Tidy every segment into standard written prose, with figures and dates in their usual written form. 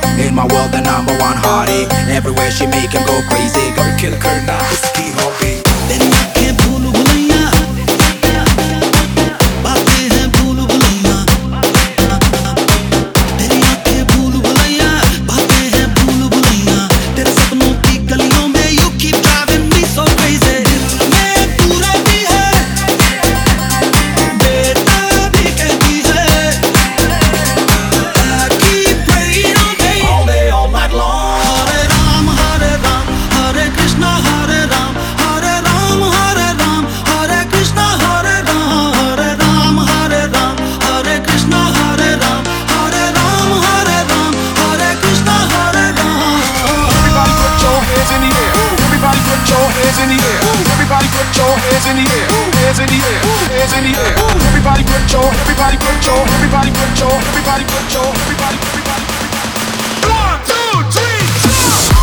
In my world, the number one hottie. Everywhere she make him go crazy. Gotta kill करना इसकी hobby. तेरी आँखें भूल भुलैया, बातें हैं भूल भुलैया। तेरी आँखें भूल भुलैया, बातें हैं भूल भुलैया। तेरे सपनों की गलियों में you keep driving me so crazy। दिल में पूरा भी है, बेटा भी कहती है। I keep praying all day, all night long। Hare Ram, Hare Krishna, Hare Ram, Hare Ram, Hare Krishna, Hare Ram, Hare Ram, Hare Krishna, Hare Ram, Hare Ram, Hare Krishna, Hare Ram। Everybody put your hands in the air. Everybody put your hands in the air. Everybody put your hands in the air. Hands in the air. Hands in the air. Everybody put your. Everybody put your. Everybody put your. Everybody put your. Everybody. One, two, three, four.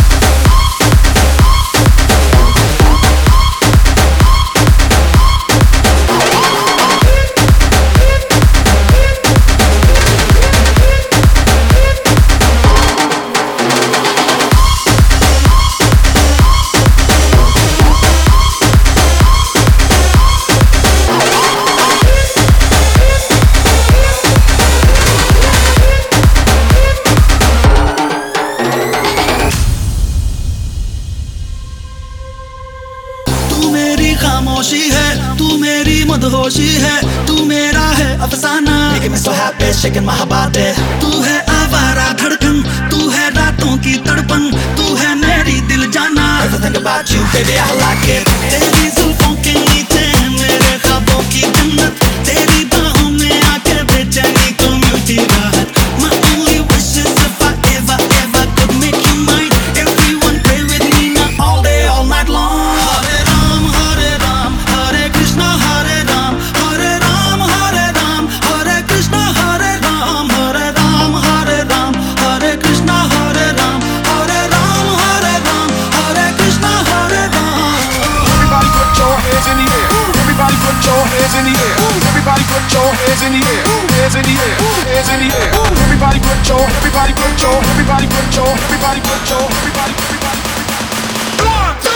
तू मेरी खामोशी है, तू मेरी मदहोशी है, तू मेरा है अफसाना। Making me so happy, shaking my body। तू है आवारा धड़कन, तू है रातों की तड़पन, तू है मेरी दिल जाना। Everything about you, baby, I like it। तेरी जुल्फों के नीचे मेरे ख्वाबों की जन्नत, तेरी बाहों में आके बेचैनी को मिलती राहत। My only wish is if I ever could make you mine। Everyone pray with me now all day, all night long। Hare Ram, Hare Krishna, Hare Ram, Hare Ram, Hare Krishna, Hare Ram, Hare Ram, Hare Krishna, Hare Ram, Hare Ram, Hare Krishna, Hare Ram। Everybody put your hands in the air. Everybody put your hands in the air. Everybody put your hands in the air. Hands in the air. Hands in the air. Everybody put your. Everybody put your. Everybody put your. Everybody put your. Everybody. One, two.